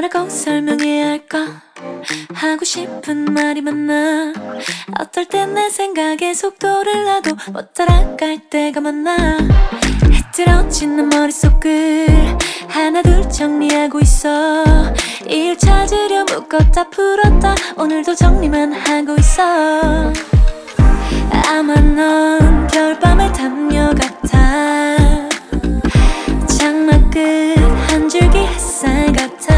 뭐라고 설명해야 할까? 하고 싶은 말이 많아. 어떨 땐 내 생각에 속도를 놔도 못 따라갈 때가 많아. 흐트러진 내 머릿속을 하나둘 정리하고 있어. 이유 찾으려 묶었다 풀었다 오늘도 정리만 하고 있어. 아마 넌 겨울밤의 담요 같아. 장막 끝 한 줄기 햇살 같아.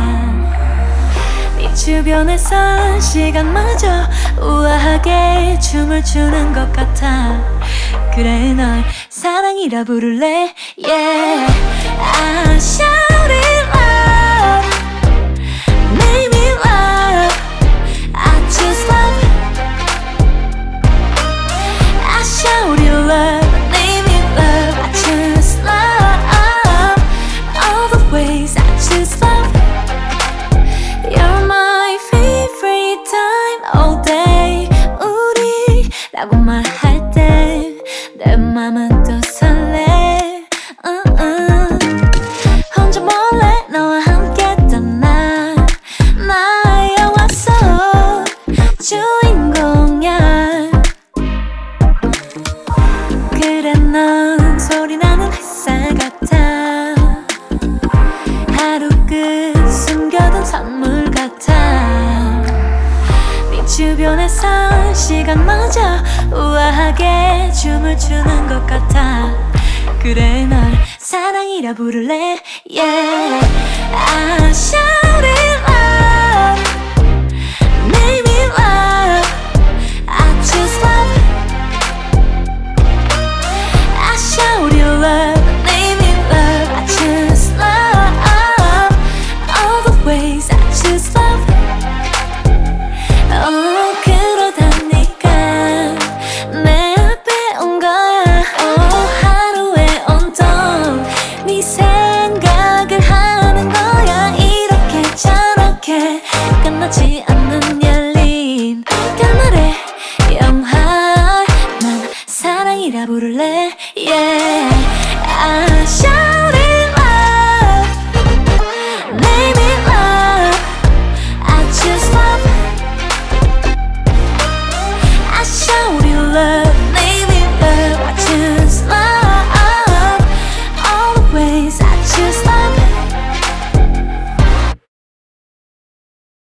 네 주변에선 시간마저 우아하게 춤을 추는 것 같아. 그래 널 사랑이라 부를래. Yeah, I shout it loud, make me love. I just love, I shout it loud, make me love. I just love all the ways I just love. You're my favorite time all day. 우리라고 말할 때 내 맘은 또 설레. 혼자 몰래 너와 함께 떠나. 나의 영화 속 주인공이야. 그래 넌 소리나는 햇살 같아. 하루 끝 숨겨둔 선물 같아. 네 주변에선 시간마저 우아하게 춤을 추는 것 같아. 그래 널 사랑이라 부를래. Yeah, I shout it loud, make me love. I just love, I shout it loud, make me love. I just love all the ways I just love. 그러다 네가 내 앞에 온 거야. 하루에 온통 네 생각을 하는 거야. 이렇게 저렇게 끝나지 않는